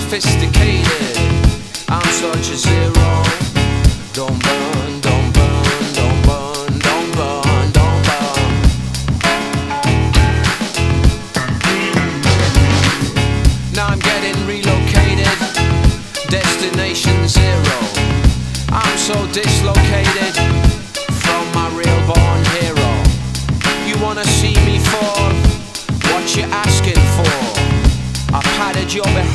sophisticated. I'm such a zero. Don't burn, don't burn, don't burn, don't burn, don't burn. Now I'm getting relocated. Destination zero. I'm so dislocated from my real born hero. You wanna see me fall? What you asking for? I patted your behind.